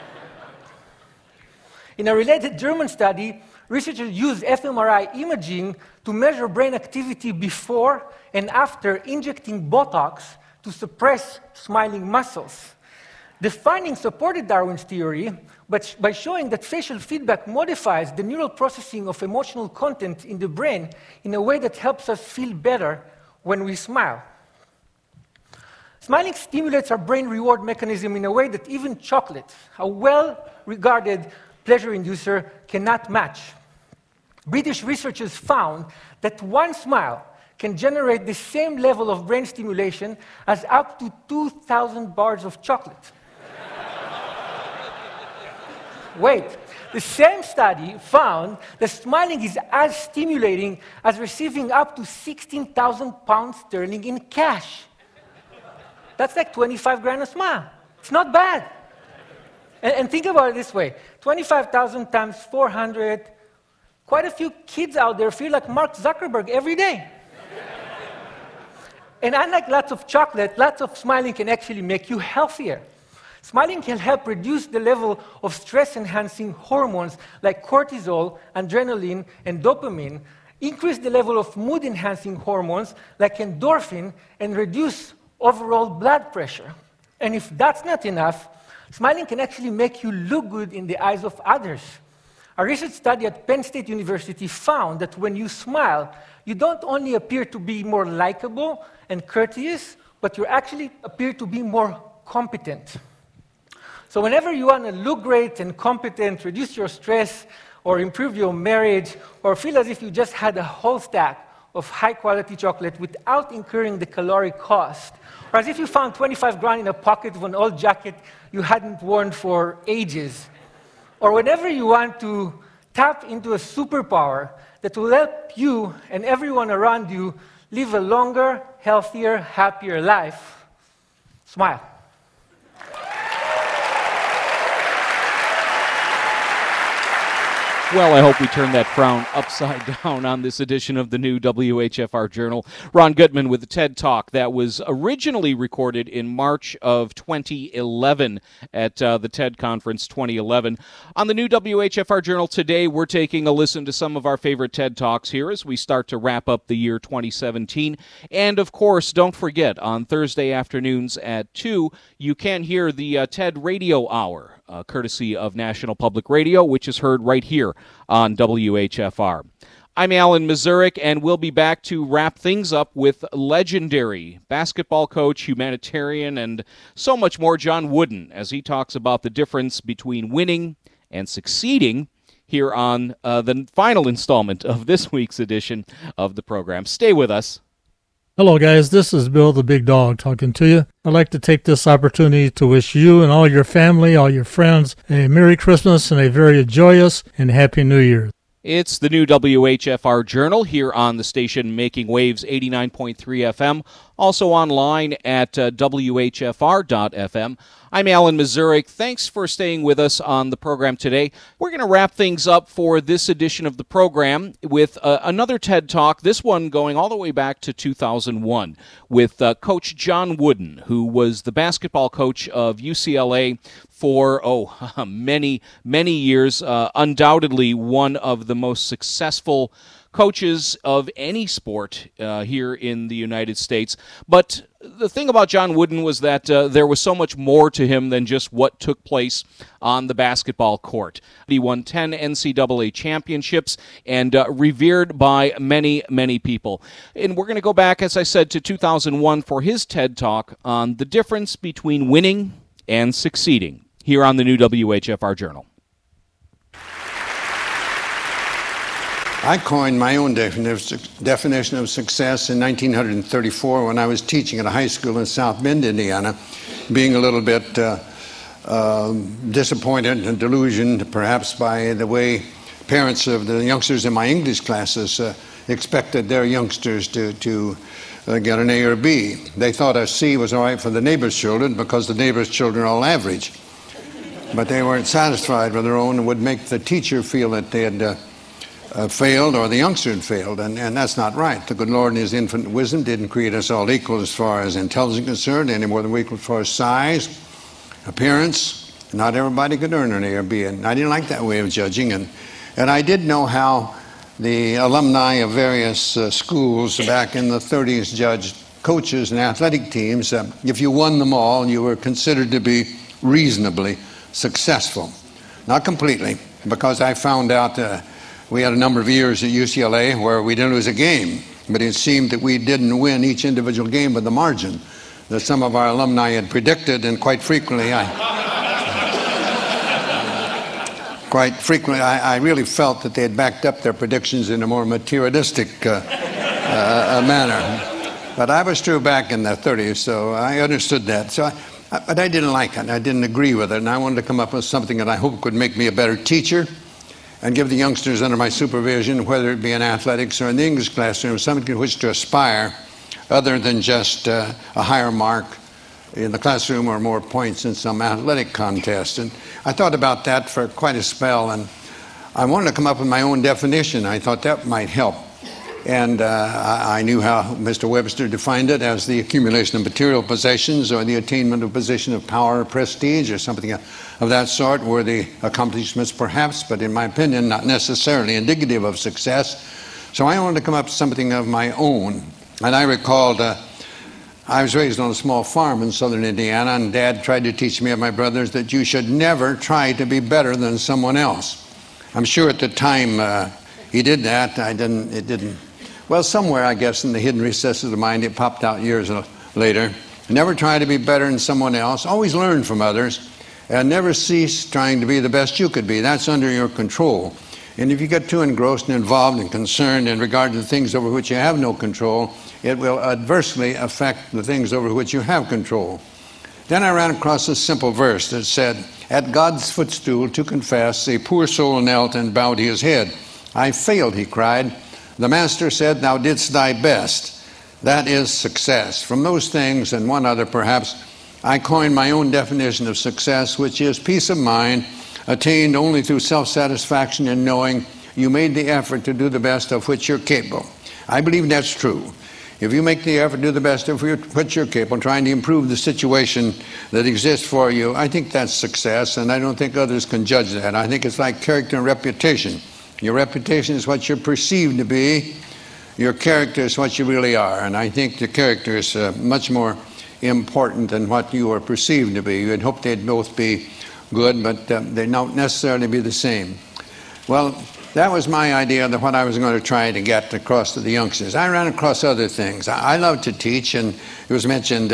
In a related German study, researchers used fMRI imaging to measure brain activity before and after injecting Botox to suppress smiling muscles. The findings supported Darwin's theory, but by showing that facial feedback modifies the neural processing of emotional content in the brain in a way that helps us feel better when we smile. Smiling stimulates our brain reward mechanism in a way that even chocolate, a well-regarded pleasure inducer, cannot match. British researchers found that one smile can generate the same level of brain stimulation as up to 2,000 bars of chocolate. Wait, the same study found that smiling is as stimulating as receiving up to 16,000 pounds sterling in cash. That's like 25 grand a smile. It's not bad. And think about it this way, 25,000 times 400, quite a few kids out there feel like Mark Zuckerberg every day. And unlike lots of chocolate, lots of smiling can actually make you healthier. Smiling can help reduce the level of stress-enhancing hormones like cortisol, adrenaline, and dopamine, increase the level of mood-enhancing hormones like endorphin, and reduce overall blood pressure. And if that's not enough, smiling can actually make you look good in the eyes of others. A recent study at Penn State University found that when you smile, you don't only appear to be more likable and courteous, but you actually appear to be more competent. So whenever you want to look great and competent, reduce your stress, or improve your marriage, or feel as if you just had a whole stack of high-quality chocolate without incurring the caloric cost, or as if you found 25 grand in a pocket of an old jacket you hadn't worn for ages, or whenever you want to tap into a superpower that will help you and everyone around you live a longer, healthier, happier life, smile. Well, I hope we turn that frown upside down on this edition of the new WHFR Journal. Ron Gutman with the TED Talk that was originally recorded in March of 2011 at the TED Conference 2011. On the new WHFR Journal today, we're taking a listen to some of our favorite TED Talks here as we start to wrap up the year 2017. And, of course, don't forget, on Thursday afternoons at 2, you can hear the TED Radio Hour, courtesy of National Public Radio, which is heard right here on WHFR. I'm Alan Mazurek, and we'll be back to wrap things up with legendary basketball coach, humanitarian, and so much more, John Wooden, as he talks about the difference between winning and succeeding here on the final installment of this week's edition of the program. Stay with us. Hello, guys. This is Bill the Big Dog talking to you. I'd like to take this opportunity to wish you and all your family, all your friends, a Merry Christmas and a very joyous and Happy New Year. It's the new WHFR Journal here on the station Making Waves 89.3 FM, also online at WHFR.FM. I'm Alan Mazurik. Thanks for staying with us on the program today. We're going to wrap things up for this edition of the program with another TED Talk, this one going all the way back to 2001, with Coach John Wooden, who was the basketball coach of UCLA for, many, many years, undoubtedly one of the most successful coaches of any sport here in the United States. But the thing about John Wooden was that there was so much more to him than just what took place on the basketball court. He won 10 NCAA championships and revered by many, many people. And we're going to go back, as I said, to 2001 for his TED Talk on the difference between winning and succeeding here on the new WHFR Journal. I coined my own definition of success in 1934 when I was teaching at a high school in South Bend, Indiana, being a little bit disappointed and delusioned perhaps by the way parents of the youngsters in my English classes expected their youngsters to get an A or B. They thought a C was all right for the neighbor's children because the neighbor's children are all average. But they weren't satisfied with their own and would make the teacher feel that they had failed or the youngster had failed, and that's not right. The good Lord in his infinite wisdom didn't create us all equal as far as intelligence is concerned, any more than we're equal as far as size, appearance. Not everybody could earn an A or B, and I didn't like that way of judging, and I did know how the alumni of various schools back in the 30s judged coaches and athletic teams. If you won them all, you were considered to be reasonably successful. Not completely, because I found out we had a number of years at UCLA where we didn't lose a game, but it seemed that we didn't win each individual game by the margin that some of our alumni had predicted, and quite frequently I really felt that they had backed up their predictions in a more materialistic manner. But I was true back in the 30s, so I understood that. But I didn't like it, I didn't agree with it, and I wanted to come up with something that I hope could make me a better teacher and give the youngsters under my supervision, whether it be in athletics or in the English classroom, something to which to aspire other than just a higher mark in the classroom or more points in some athletic contest. And I thought about that for quite a spell, and I wanted to come up with my own definition. I thought that might help. And I knew how Mr. Webster defined it as the accumulation of material possessions or the attainment of a position of power or prestige or something of that sort, worthy accomplishments perhaps, but in my opinion, not necessarily indicative of success. So I wanted to come up with something of my own. And I recalled I was raised on a small farm in southern Indiana, and Dad tried to teach me and my brothers that you should never try to be better than someone else. I'm sure at the time he did that. It didn't. Well, somewhere, I guess, in the hidden recesses of the mind, it popped out years later. Never try to be better than someone else. Always learn from others. And never cease trying to be the best you could be. That's under your control. And if you get too engrossed and involved and concerned in regard to the things over which you have no control, it will adversely affect the things over which you have control. Then I ran across a simple verse that said, "At God's footstool to confess, a poor soul knelt and bowed his head. I failed," he cried. "The Master said, thou didst thy best." That is success. From those things and one other perhaps, I coined my own definition of success, which is peace of mind attained only through self-satisfaction in knowing you made the effort to do the best of which you're capable. I believe that's true. If you make the effort to do the best of which you're capable, trying to improve the situation that exists for you, I think that's success, and I don't think others can judge that. I think it's like character and reputation. Your reputation is what you're perceived to be. Your character is what you really are, and I think the character is much more important than what you are perceived to be. You'd hope they'd both be good, but they don't necessarily be the same. Well, that was my idea of what I was going to try to get across to the youngsters. I ran across other things. I love to teach, and it was mentioned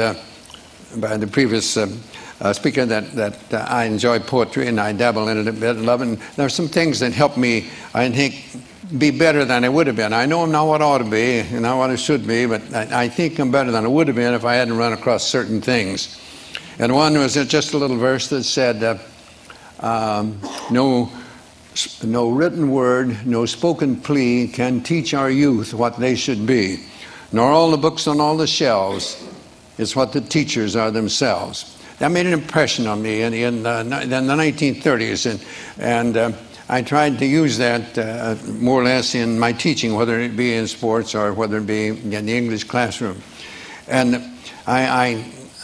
by the previous speaker that I enjoy poetry, and I dabble in it a bit and love it. And there are some things that help me, I think, be better than I would have been. I know I'm not what I ought to be and not what I should be, but I think I'm better than I would have been if I hadn't run across certain things. And one was just a little verse that said, no No written word, no spoken plea can teach our youth what they should be, nor all the books on all the shelves. It's what the teachers are themselves. That made an impression on me in the 1930s, and I tried to use that more or less in my teaching, whether it be in sports or whether it be in the English classroom. And I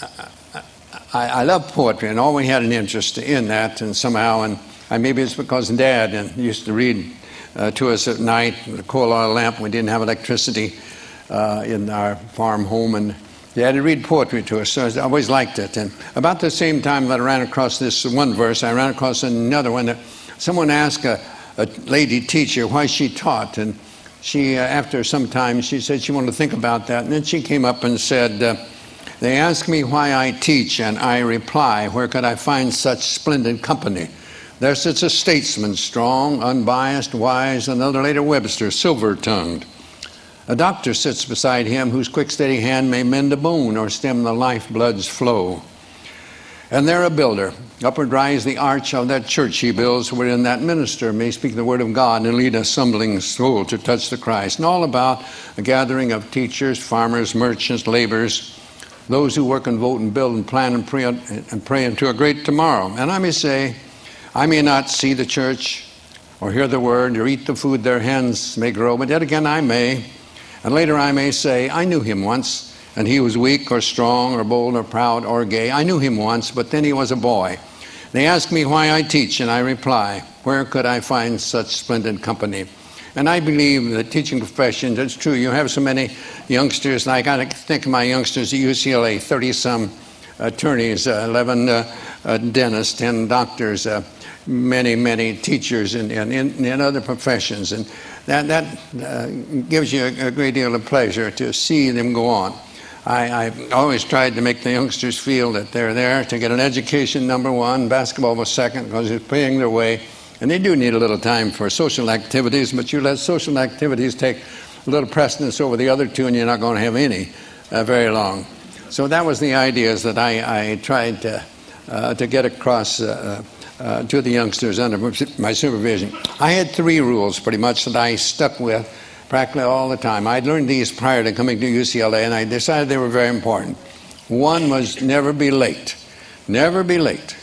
love poetry and always had an interest in that, and somehow, and maybe it's because Dad used to read to us at night with a coal oil lamp. We didn't have electricity in our farm home, and He had to read poetry to us, so I always liked it. And about the same time that I ran across this one verse, I ran across another one that someone asked a lady teacher why she taught, and she, after some time, she said she wanted to think about that, and then she came up and said, they ask me why I teach, and I reply, where could I find such splendid company? There sits a statesman, strong, unbiased, wise, another later Webster, silver-tongued. A doctor sits beside him whose quick, steady hand may mend a bone or stem the lifeblood's flow. And there a builder, upward rise the arch of that church he builds, wherein that minister may speak the word of God and lead a stumbling soul to touch the Christ. And all about a gathering of teachers, farmers, merchants, laborers, those who work and vote and build and plan and pray into a great tomorrow. And I may say, I may not see the church or hear the word or eat the food their hands may grow, but yet again I may. And later I may say, I knew him once, and he was weak or strong or bold or proud or gay. I knew him once, but then he was a boy. They ask me why I teach, and I reply, where could I find such splendid company? And I believe the teaching profession, it's true, you have so many youngsters, like I think of my youngsters at UCLA, 30-some attorneys, 11 dentists, 10 doctors, many teachers in other professions. And that gives you a great deal of pleasure to see them go on. I always tried to make the youngsters feel that they're there to get an education, number one. Basketball was second because it's paying their way. And they do need a little time for social activities, but you let social activities take a little precedence over the other two, and you're not going to have any very long. So that was the ideas that I tried to get across to the youngsters under my supervision. I had 3 rules pretty much that I stuck with practically all the time. I'd learned these prior to coming to UCLA, and I decided they were very important. One was never be late. Never be late.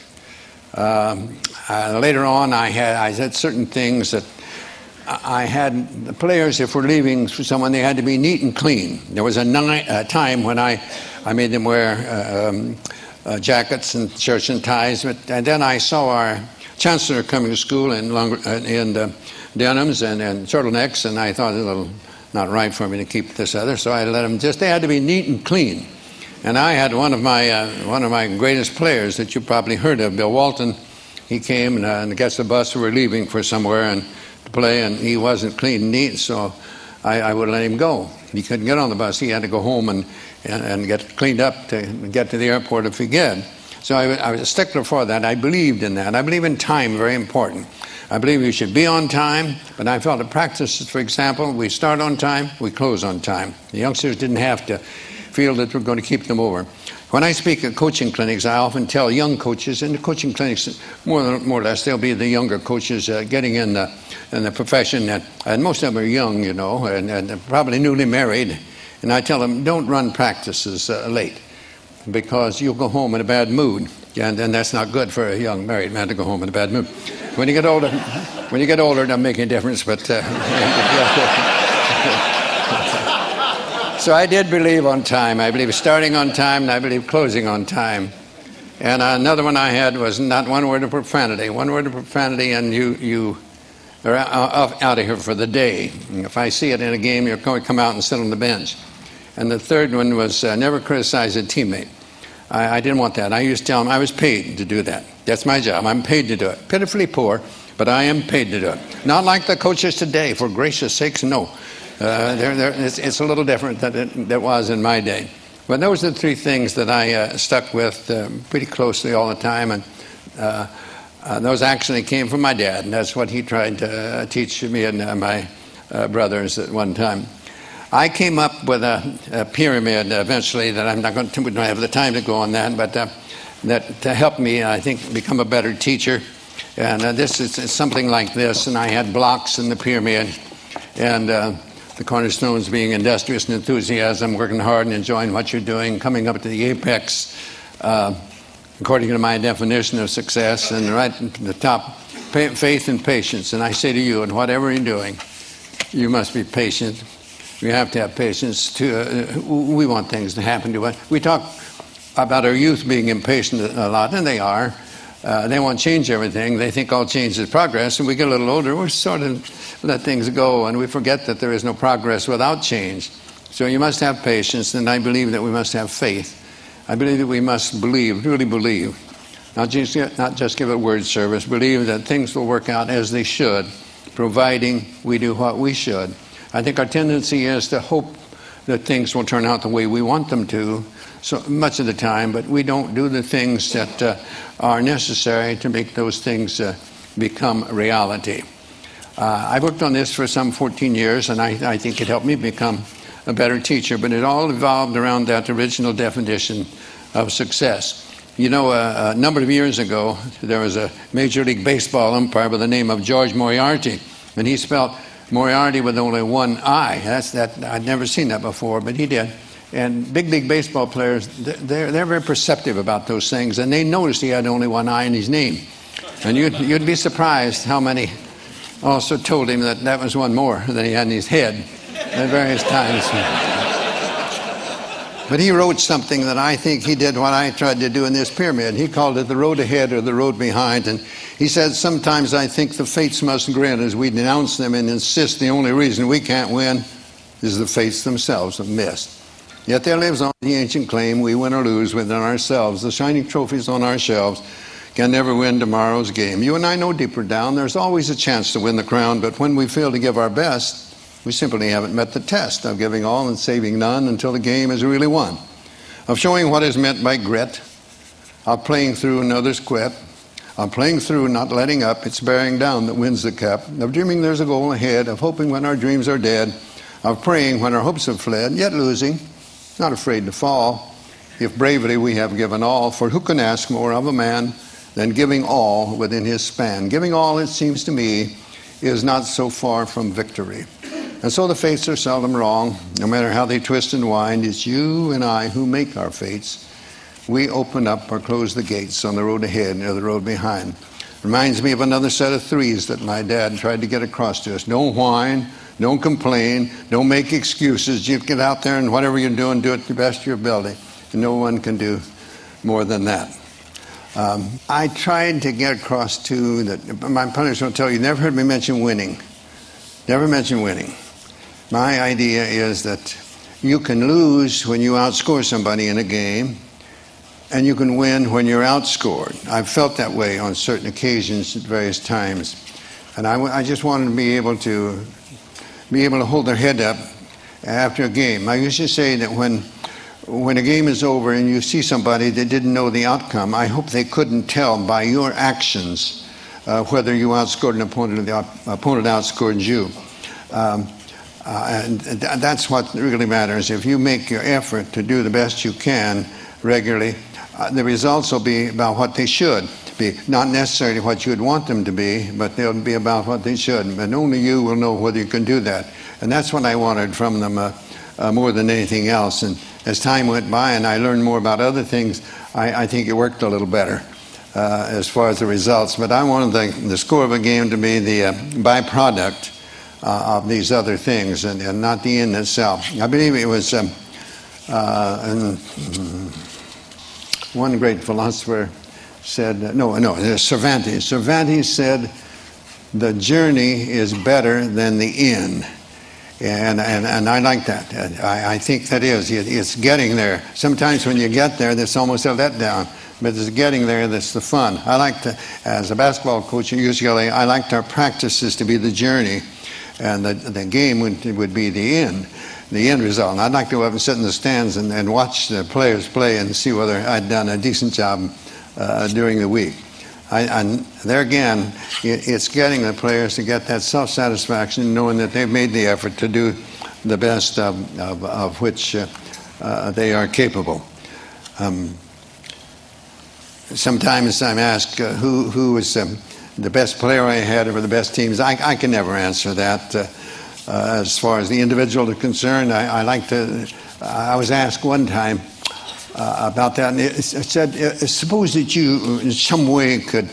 Later on, I had certain things that I had the players, if we're leaving for someone, they had to be neat and clean. There was a time when I made them wear jackets and shirts and ties, and then I saw our chancellor coming to school in denims and turtlenecks, and I thought it was a little not right for me to keep this other, so I let them they had to be neat and clean. And I had one of my greatest players that you probably heard of, Bill Walton. He came and gets the bus, we were leaving for somewhere and to play, and he wasn't clean and neat, so I would let him go. He couldn't get on the bus. He had to go home and get cleaned up to get to the airport if he could. So I was a stickler for that. I believed in that. I believe in time, very important. I believe you should be on time, but I felt at practices, for example, we start on time, we close on time. The youngsters didn't have to feel that we're going to keep them over. When I speak at coaching clinics, I often tell young coaches, in the coaching clinics, more or less, they'll be the younger coaches getting in the profession, and most of them are young, you know, and probably newly married. And I tell them, don't run practices late, because you'll go home in a bad mood, and that's not good for a young married man to go home in a bad mood. When you get older, it doesn't make any difference, but... So I did believe on time. I believe starting on time, and I believe closing on time. And another one I had was not one word of profanity. One word of profanity, and you are out of here for the day. And if I see it in a game, you're going to come out and sit on the bench. And the third one was never criticize a teammate. I didn't want that. I used to tell them I was paid to do that. That's my job. I'm paid to do it. Pitifully poor, but I am paid to do it. Not like the coaches today, for gracious sakes, no. It's a little different than it was in my day. But those are the 3 things that I stuck with pretty closely all the time. And those actually came from my dad, and that's what he tried to teach me and my brothers at one time. I came up with a pyramid eventually that I'm not going to have the time to go on that, but that to help me, I think, become a better teacher. And this is something like this, and I had blocks in the pyramid, and the cornerstones being industrious and enthusiasm, working hard and enjoying what you're doing, coming up to the apex, according to my definition of success, and right at the top, faith and patience. And I say to you, in whatever you're doing, you must be patient. You have to have patience. We want things to happen to us. We talk about our youth being impatient a lot, and they are. They want to change everything. They think all change is progress. And we get a little older, we sort of let things go, and we forget that there is no progress without change. So you must have patience, and I believe that we must have faith. I believe that we must believe, really believe. Not just give a word service, believe that things will work out as they should, providing we do what we should. I think our tendency is to hope that things will turn out the way we want them to, so much of the time, but we don't do the things that are necessary to make those things become reality. I've worked on this for some 14 years, and I think it helped me become a better teacher, but it all evolved around that original definition of success. You know, a number of years ago, there was a Major League Baseball umpire by the name of George Moriarty, and he spelled Moriarty with only one I. I'd never seen that before, but he did. And big league baseball players, they're very perceptive about those things, and they noticed he had only one I in his name. And you'd be surprised how many also told him that was one more than he had in his head at various times. But he wrote something that I think he did what I tried to do in this pyramid. He called it the road ahead or the road behind. And he said, sometimes I think the fates must grin as we denounce them and insist the only reason we can't win is the fates themselves have missed. Yet there lives on the ancient claim, we win or lose within ourselves. The shining trophies on our shelves can never win tomorrow's game. You and I know deeper down there's always a chance to win the crown, but when we fail to give our best, we simply haven't met the test of giving all and saving none until the game is really won. Of showing what is meant by grit, of playing through another's quit, of playing through not letting up, it's bearing down that wins the cup, of dreaming there's a goal ahead, of hoping when our dreams are dead, of praying when our hopes have fled, yet losing, not afraid to fall. If bravely we have given all, for who can ask more of a man than giving all within his span? Giving all, it seems to me, is not so far from victory. And so the fates are seldom wrong. No matter how they twist and wind, it's you and I who make our fates. We open up or close the gates on the road ahead or the road behind. Reminds me of another set of threes that my dad tried to get across to us. Don't whine. Don't complain. Don't make excuses. You get out there and whatever you're doing, do it to the best of your ability. And no one can do more than that. I tried to get across to that. My pundits will tell you, never heard me mention winning. Never mention winning. My idea is that you can lose when you outscore somebody in a game, and you can win when you're outscored. I've felt that way on certain occasions at various times. And I just wanted to be able to hold their head up after a game. I used to say that when a game is over and you see somebody that didn't know the outcome, I hope they couldn't tell by your actions whether you outscored an opponent or the opponent outscored you. And that's what really matters. If you make your effort to do the best you can regularly, the results will be about what they should be. Not necessarily what you would want them to be, but they'll be about what they should. And only you will know whether you can do that. And that's what I wanted from them more than anything else. And as time went by and I learned more about other things, I think it worked a little better as far as the results. But I wanted the score of a game to be the byproduct of these other things and not the end itself. I believe it was one great philosopher said, Cervantes. Cervantes said, the journey is better than the end. And I like that. I think that is. It's getting there. Sometimes when you get there, that's almost a letdown. But it's getting there that's the fun. I like to, as a basketball coach at UCLA, I liked our practices to be the journey. And the game would be the end result. And I'd like to go up and sit in the stands and watch the players play and see whether I'd done a decent job during the week. And there again, it's getting the players to get that self-satisfaction, knowing that they've made the effort to do the best of which they are capable. Sometimes I'm asked who was the best player I had or the best teams, I can never answer that. As far as the individual is concerned, I was asked one time about that, and it said, suppose that you in some way could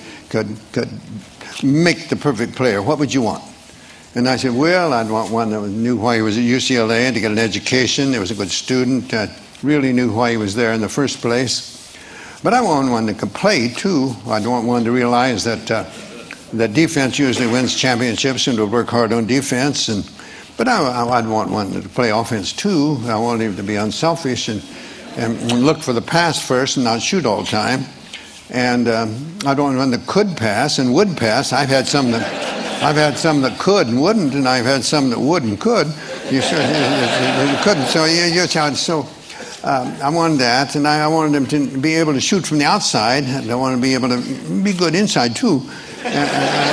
make the perfect player, what would you want? And I said, well, I'd want one that knew why he was at UCLA and to get an education. He was a good student, really knew why he was there in the first place. But I want one that could play, too. I'd want one to realize that defense usually wins championships and to work hard on defense. But I'd want one to play offense, too. I want him to be unselfish and look for the pass first and not shoot all the time. And I'd want one that could pass and would pass. I've had some that could and wouldn't, and I've had some that would and could. You couldn't. So I wanted that, and I wanted him to be able to shoot from the outside, and I wanted to be able to be good inside too. And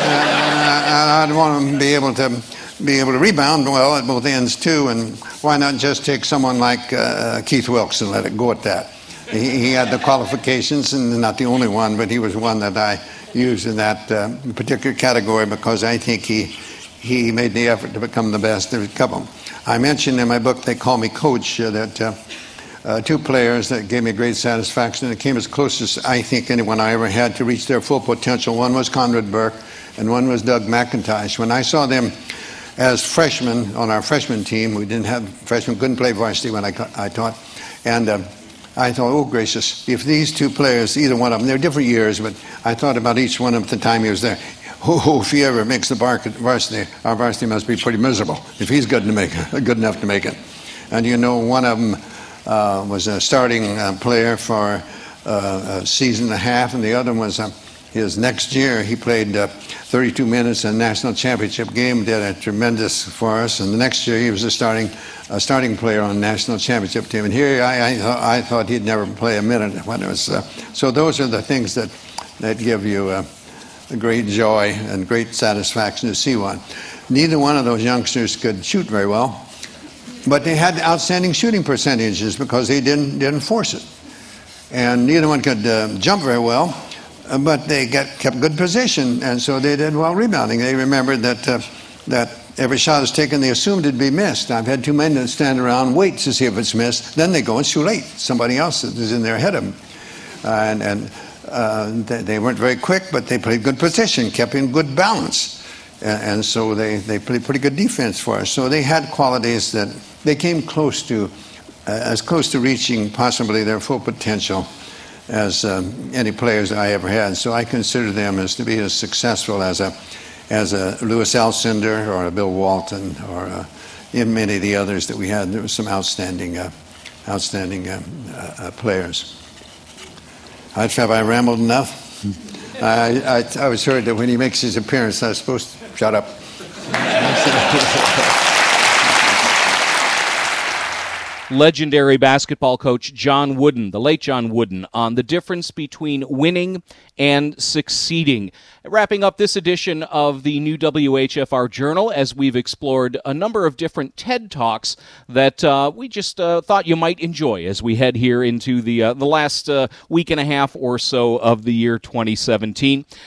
I'd want him to be able to rebound well at both ends too. And why not just take someone like Keith Wilkes and let it go at that? He had the qualifications, and not the only one, but he was one that I used in that particular category because I think he made the effort to become the best. There's a couple. I mentioned in my book, They Call Me Coach, that two players that gave me great satisfaction, and it came as close as I think anyone I ever had to reach their full potential. One was Conrad Burke, and one was Doug McIntosh. When I saw them as freshmen on our freshman team, we didn't have freshmen, couldn't play varsity when I taught, and I thought, oh gracious, if these two players, either one of them, they're different years, but I thought about each one of them at the time he was there. Oh, if he ever makes the varsity, our varsity must be pretty miserable if he's good enough to make it. And you know, one of them was a starting player for a season and a half, and the other was his next year. He played 32 minutes in a national championship game, did a tremendous for us, and the next year he was a starting player on a national championship team. And here I thought he'd never play a minute when it was. So those are the things that give you a great joy and great satisfaction to see one. Neither one of those youngsters could shoot very well, but they had outstanding shooting percentages because they didn't force it. And neither one could jump very well, but they kept good position, and so they did well rebounding. They remembered that every shot is taken, they assumed it'd be missed. I've had two men that stand around and wait to see if it's missed. Then they go, it's too late. Somebody else is in there ahead of them. They weren't very quick, but they played good position, kept in good balance. And so they played pretty good defense for us. So they had qualities that they came close to, as close to reaching possibly their full potential as any players I ever had. So I consider them as to be as successful as a Louis Alcindor or a Bill Walton or in many of the others that we had. There were some outstanding players. Have I rambled enough? I was heard that when he makes his appearance, I was supposed to shut up. Legendary basketball coach John Wooden, the late John Wooden, on the difference between winning and succeeding. Wrapping up this edition of the new WHFR Journal, as we've explored a number of different TED Talks that we just thought you might enjoy as we head here into the last week and a half or so of the year 2017.